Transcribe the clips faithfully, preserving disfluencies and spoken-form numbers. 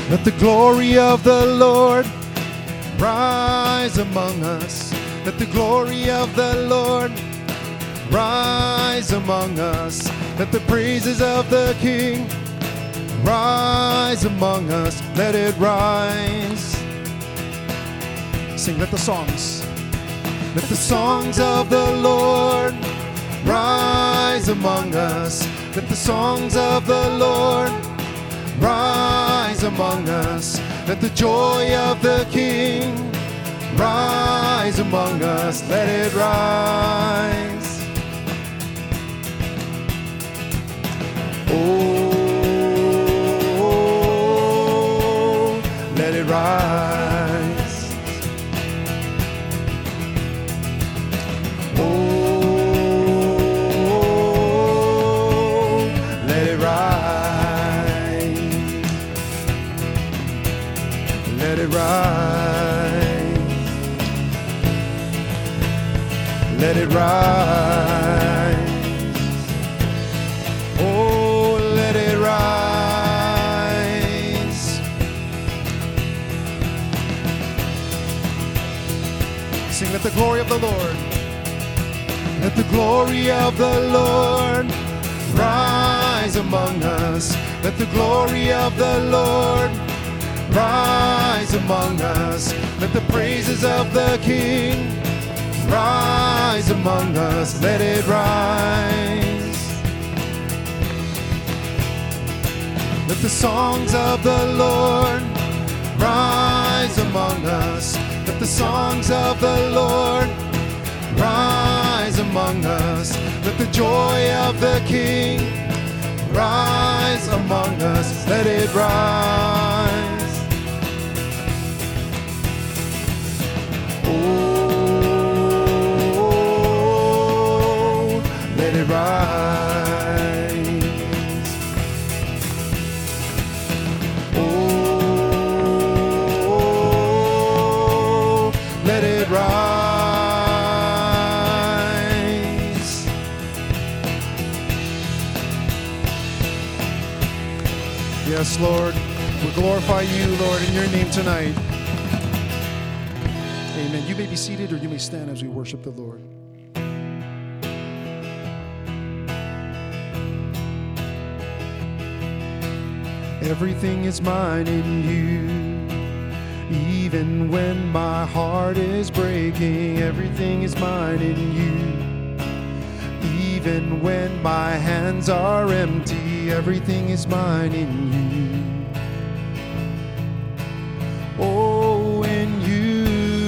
Let the glory of the Lord rise among us. Let the glory of the Lord rise among us. Let the praises of the King rise among us. Let it rise. Sing, let the songs. Let the songs of the Lord rise among us. Let the songs of the Lord rise among us. Let the joy of the King rise among us. Let it rise. Oh, let it rise. Oh, let it rise. Let it rise. Let it rise. Oh, let it rise. Sing, let the glory of the Lord. Let the glory of the Lord rise among us. Let the glory of the Lord rise among us. Let the praises of the King rise among us. Let it rise. Let the songs of the Lord rise among us. Let the songs of the Lord rise among us. Let the joy of the King rise among us. Let it rise. Oh, let it rise. Oh, let it rise. Yes, Lord, we glorify you, Lord, in your name tonight. Amen. You may be seated or you may stand as we worship the Lord. Everything is mine in you. Even when my heart is breaking, everything is mine in you. Even when my hands are empty, everything is mine in you. Oh, in you.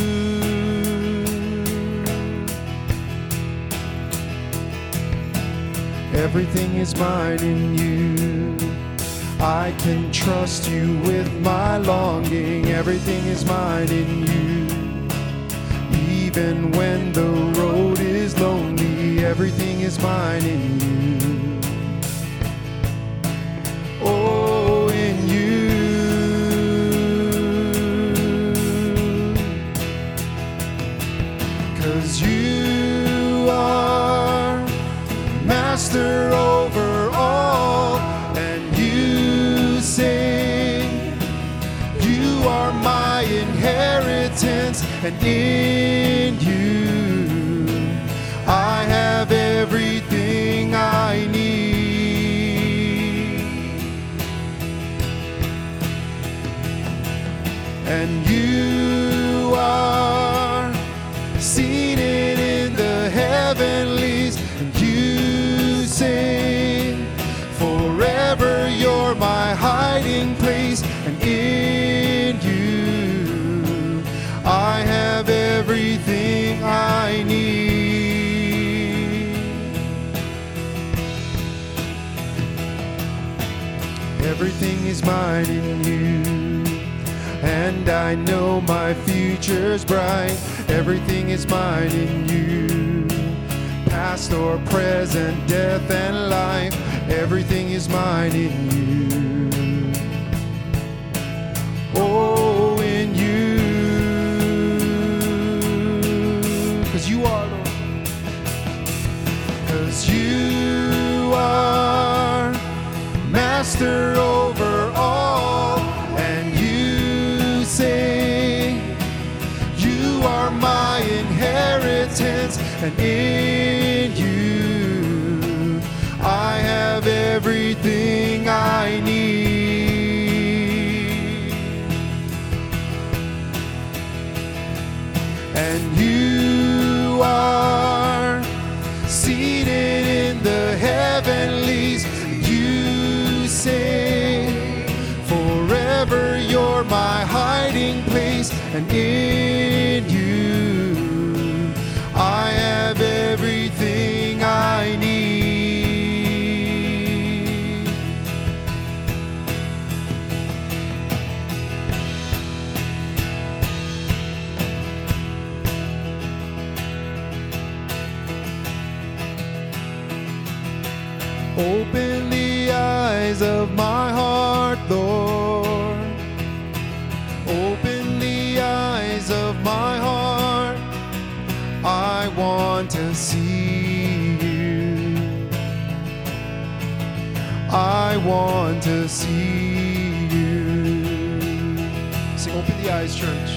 Everything is mine in you. I can trust you with my longing. Everything is mine in you. Even when the road is lonely, everything is mine in you. Oh, in you. 'Cause you are master over all, and you say you are my inheritance, and in you I have everything I need. And you are seated in the heavenlies, and you say forever you're my hiding place, and in you I have everything I need. Everything is mine in you, and I know my future's bright. Everything is mine in you, past or present, death and life. Everything is mine in you. Oh, in you. 'Cause you are, Lord. 'Cause you are master over all, and are my inheritance, and in you I have everything I need. And you are seated in the heavenlies. You say, forever you're my hiding place, and in you I have everything I need. Open the eyes of my heart, Lord. Open the eyes of my heart. I want to see you. I want to see you. Sing, open the eyes, church.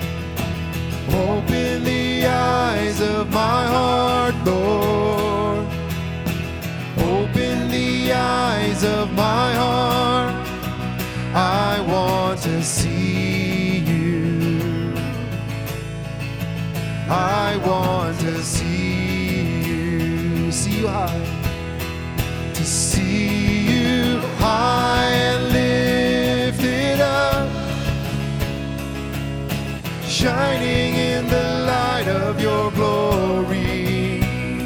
Open the eyes of my heart, Lord. Open the eyes of my heart. I want to see you. I want to see you. See you high. To see you high and lifted up, shining in the light of your glory.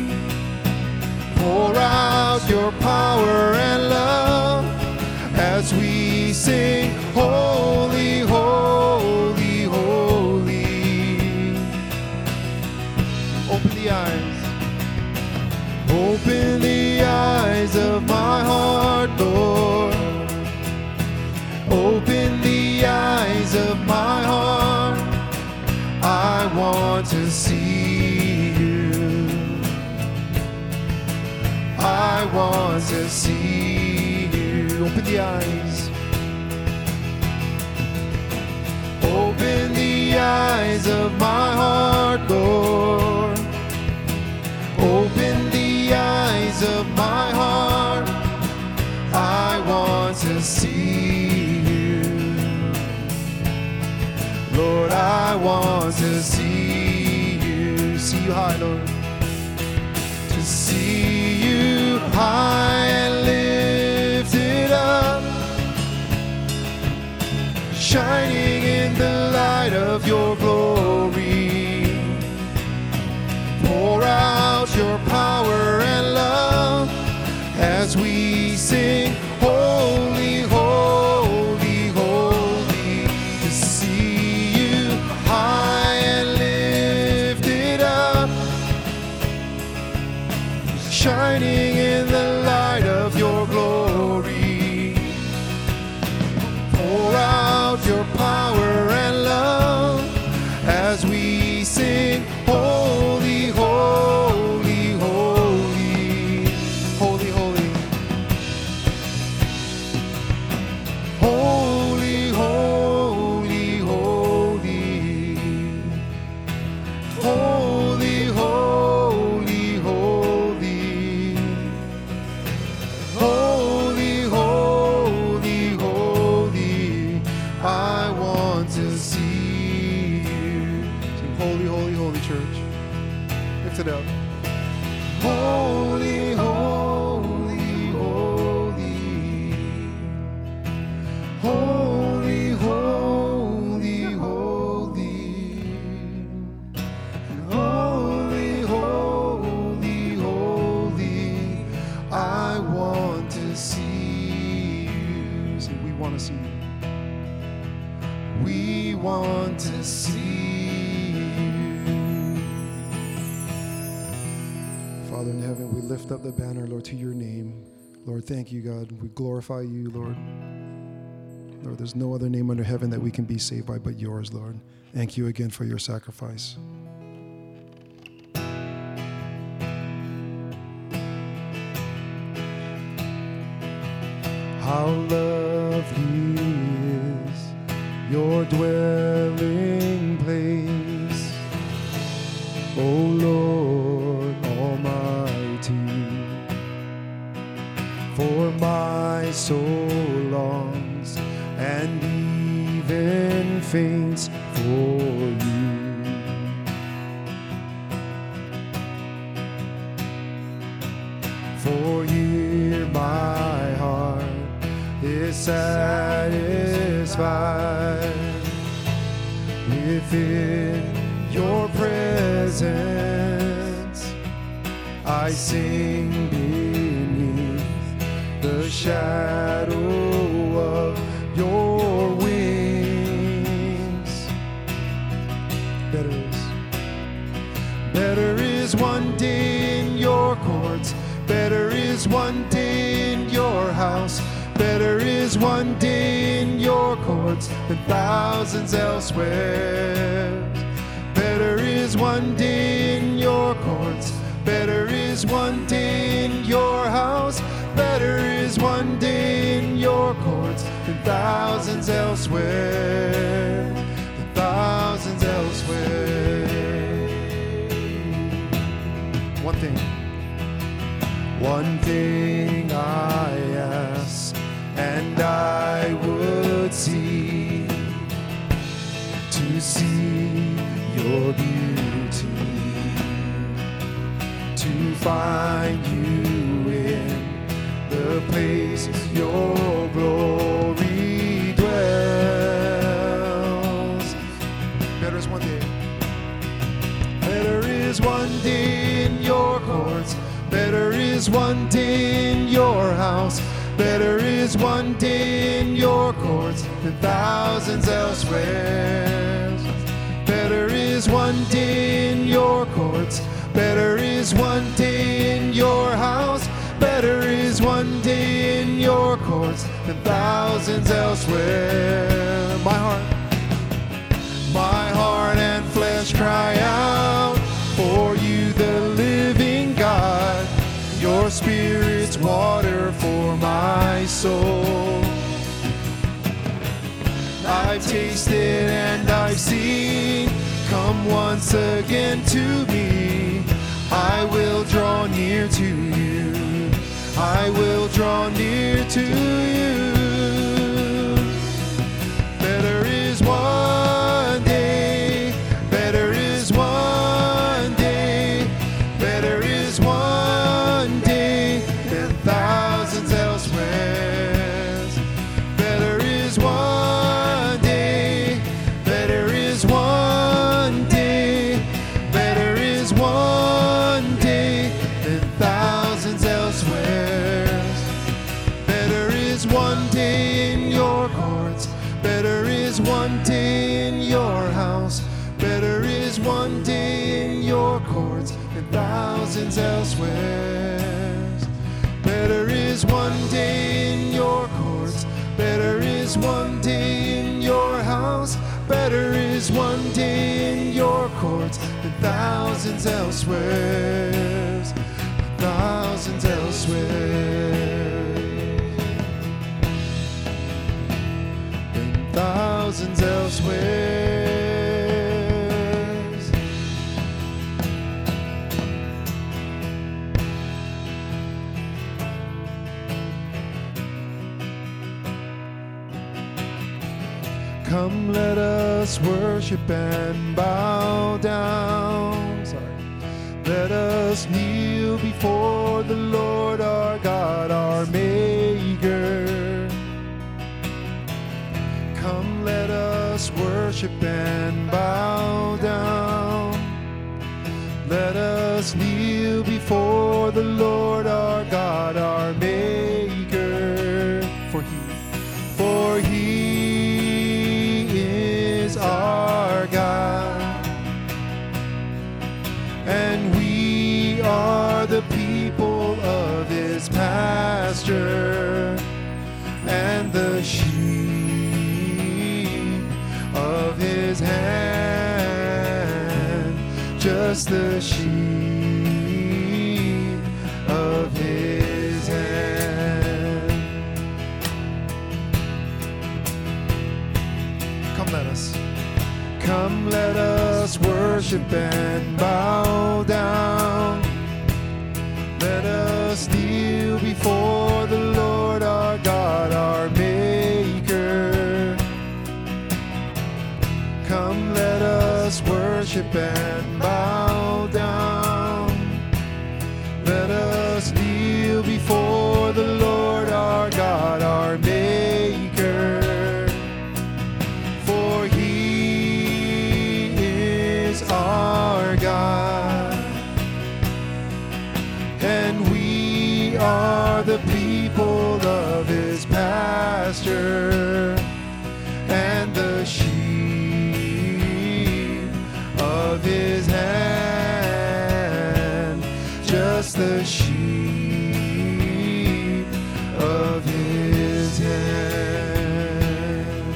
Pour out your power and love as we sing, holy, holy, holy. Open the eyes. Open the eyes of my heart, Lord. Open the eyes of my heart. I want to see you. I want to see you. Open the eyes. Open the eyes of my heart, Lord. Open the eyes of my heart. I want to see you. Lord, I want to see you. See you high, Lord. To see you high and lifted up, shining in the light of your glory. Pour out your power and love as we sing, holy, holy, holy. To see you high and lifted up, shining in the light of your glory. Pour out your power and love as we sing, holy, holy, holy, holy, holy, holy, holy, holy, holy, holy, holy, holy, holy, holy. I want to see you. Sing, holy, holy, holy, church. Lift it up. Holy, holy, holy, holy, holy, holy, holy, holy, holy. I want to see you. Sing, we want to see you. We want to see you. Father in heaven, we lift up the banner, Lord, to your name. Lord, thank you, God. We glorify you, Lord. Lord, there's no other name under heaven that we can be saved by but yours, Lord. Thank you again for your sacrifice. How lovely is your dwelling place. O Lord Almighty. For my soul longs and even faints for you. For here my heart is satisfied within your presence. I sing beneath the shadow of your wings. Better is, better is one day in your courts. Better is one day in your house. Better is one day in your courts than thousands elsewhere. Better is one day in your courts. Better is one day in your house. Better is one day in your courts than thousands elsewhere. Than thousands elsewhere. One thing. One thing I ask, and I would see, to see your beauty, to find you in the place your glory dwells. Better is one day. Better is one day in your courts. Better is one day in your house. Better is one day in your courts than thousands elsewhere. Better is one day in your courts. Better is one day in your house. Better is one day in your courts than thousands elsewhere. My heart, my heart and flesh cry out for you, the living God. Your Spirit's water for my soul. I've tasted and I've seen. Come once again to me. I will draw near to you. I will draw near to you. Better is one day. Better is one day. Better is one day than thousands elsewhere. Better is one day. Better is one day. Better is one day than thousands elsewhere. Better is one day in your courts. Better is one day in your house. Better is one day in your courts than thousands elsewhere. Better is one day in your courts. Better is one day in your house. Better is one day in your courts than thousands elsewhere. Thousands elsewhere. Than thousands elsewhere. Come, let us worship and bow down. Sorry. Let us kneel before the Lord our God, our Maker. Come, let us worship and bow down. Let us kneel before the Lord our God, our Maker. For He, for He is our God, and we are the people of His pasture, and the sheep of His hand, just the sheep of His hand. Come, let us, come, let us worship and bow us kneel before the Lord our God, our Maker. Come, let us worship and bow down. Let us kneel before the Lord our God, our Maker. For He is our God, and we are the people of His pasture, and the sheep of His hand, just the sheep of His hand.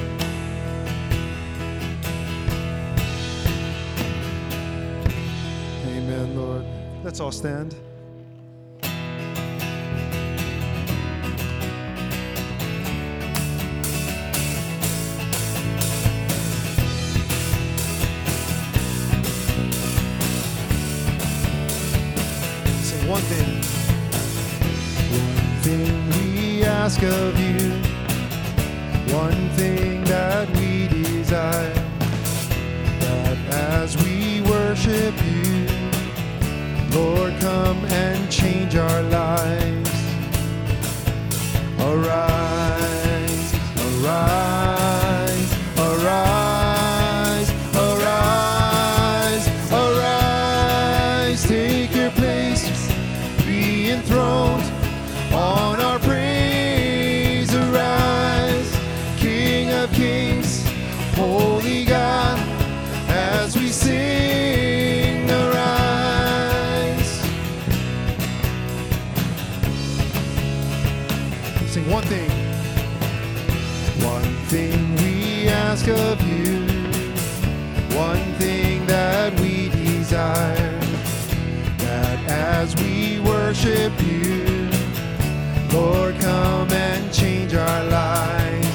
Amen, Lord. Let's all stand. One thing, one thing we ask of you, one thing that we desire, that as we worship you, Lord, come and change our lives. Arise, arise, arise, arise, arise, take your place, be enthroned on our praise. Arise, King of Kings, Holy God, as we sing. Arise. Sing one thing, one thing we ask of you, one thing that we desire, that as we worship you, Lord, come and change our lives.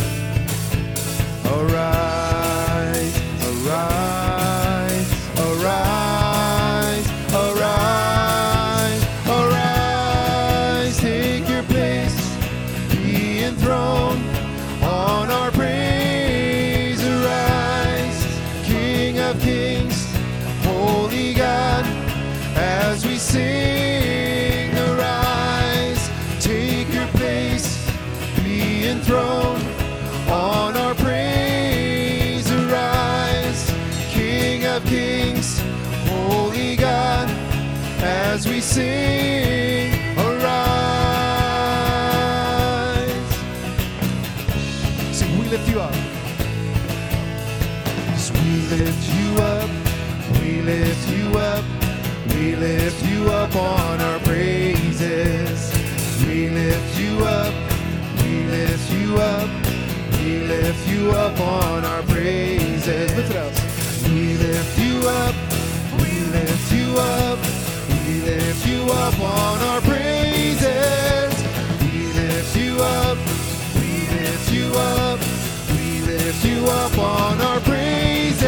Arise, arise, arise, arise, arise, take your place, be enthroned on our praise. Arise, King of Kings, Holy God, as we sing. Arise, take your place, be enthroned on our praise. Arise, King of Kings, Holy God, as we sing. Arise. Sing, we lift you up. So we lift you up, we lift you up, we lift you up on our praises. We lift you up, we lift you up, we lift you up on our praises. Lift it up. We lift you up, we lift you up, we lift you up on our praises. We lift you up, we lift you up, we lift you up on our praises.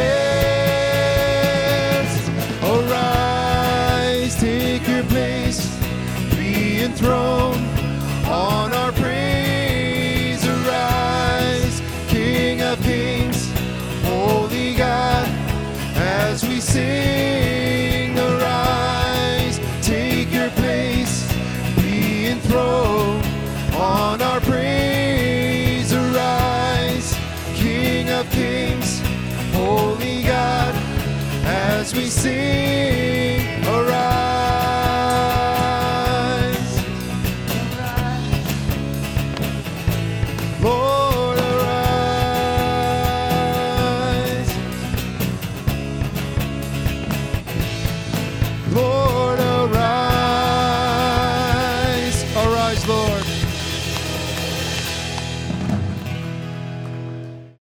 Arise, take your place, be enthroned on our praise. Arise, King of Kings, Holy God, as we sing. Arise, take your place, be enthroned on our praise. Arise, King of Kings, Holy God, as we sing.